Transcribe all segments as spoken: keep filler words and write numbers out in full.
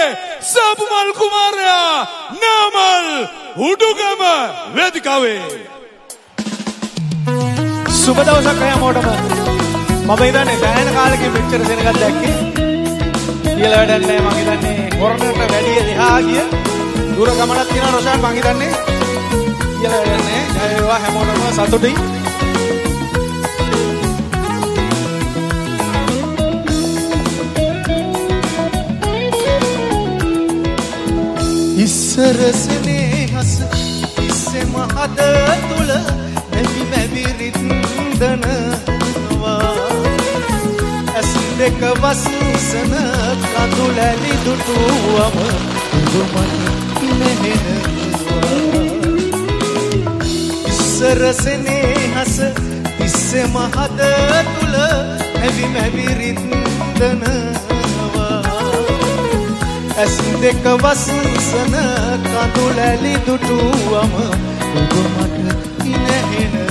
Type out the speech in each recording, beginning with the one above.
සබ්මල් කුමාරයා නාමල් උඩුගම වේදිකාවේ සුබ දවසක් හැමෝටම. මම හිතන්නේ දැනෙන කාලෙකින් මෙච්චර දෙනකක් දැක්කේ කියලා වැඩක් නැහැ. මම හිතන්නේ කොරණට වැඩි එහා ගිය දුර ගමනක් තියෙනවා රොෂාන්. මම හිතන්නේ කියලා වැඩක් නැහැ. ජය වේවා හැමෝටම සතුටුයි. ඉස්සර සෙනෙහස ඉස්සෙම හද තුල මෙවි මෙවි රිද්දනවා ඇස් දෙක වසන කඳුලැලි දුටුවම ඔබ මට ඉනෙහෙනවා ඉස්සර සෙනෙහස ඉස්සෙම හද තුල මෙවි මෙවි රිද්දනවා ඇස් දෙක වසන කඳුලැලි දුටුවම ඔබ මට ඉනෙහෙනවා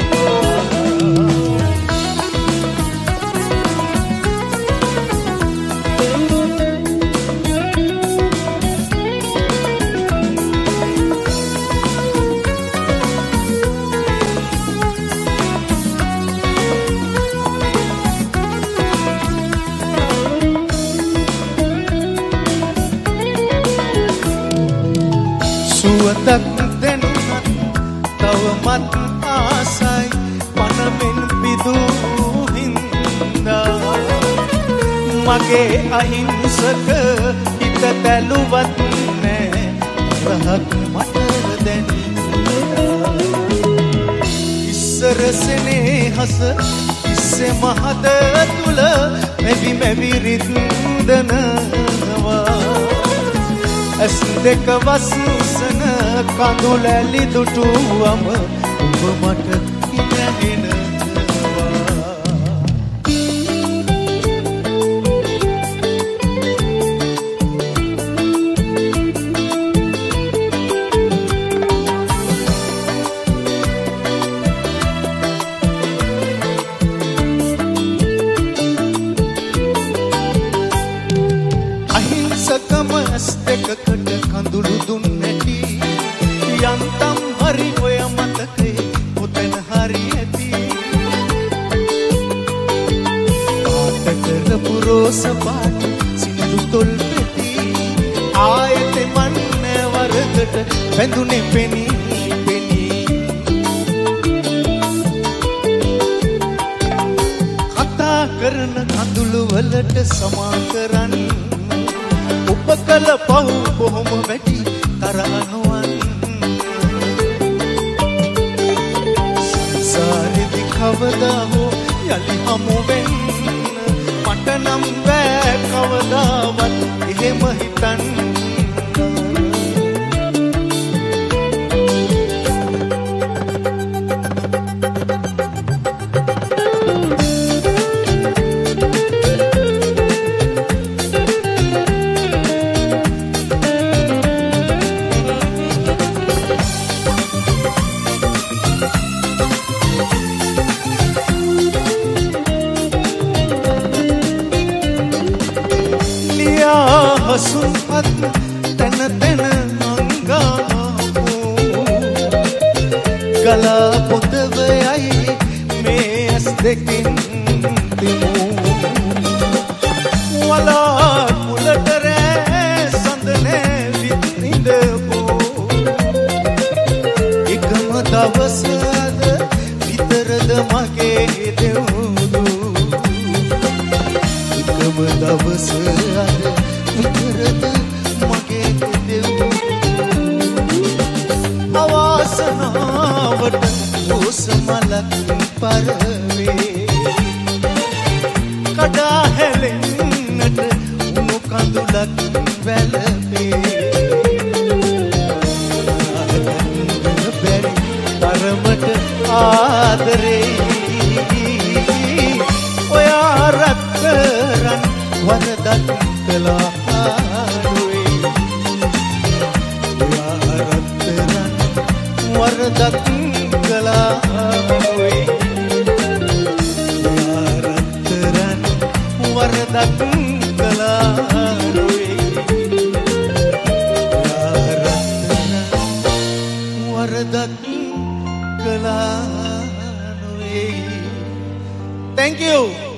සුවඳක් දෙන්නත් තවමත් ආසයි පනමින් පිදු හින්දා මගේ අහිංසක හිත තැලුවත් නෑ රහක් මට දැනෙනවා ඉස්සර සෙනෙහස ඉස්සෙම හද තුල මෙවි මෙවි රිද්දනවා ඇස් දෙක වසන කඳුලැලි දුටුවම ඔබ මට ඉනෙහෙනවා අහිංසකම ඇස් දෙකකට කඳුළු දුන්නැටි යන්තම් හරි ඔය මතකේ ඔතන හරි ඇති පාට කරපු රෝස පාට සිනිඳු තොල් පෙති ආයතේ මන්නේ වරකට බැඳුනේ පෙනී පෙනී කතා කරන කඳුළු වලට සමා කරන්න ඔබ කල පහු බොහොම වැඩි තරහනුවන් සංසාරෙදි කවදා හෝ යලි හමු වෙන්න මට නම් බෑ කවදාවත් එහෙම හිතන්න හසුන්පත් තැන තැන අංගාපු ගලා පොතවයයි මේ ඇස් දෙකින් තිමු වලා මුලට රෑ සඳනේ විඳපෝ එකම දවස අද විතරද මගේ දෙවුදු එකම දවස අද විතරද මගේ දෙවු අවාසනාවට රෝස මලක් පරවේ කඩා හැලෙන්නට උණු කඳුලක් වැළපේ බැරි තරමට ආදරේ ඔයා රත්තරන් වරදක් කළා වරදක් කළා වේ රත්තරන් වරදක් කළා වේ වරදක් කළා නොවේ. Thank you.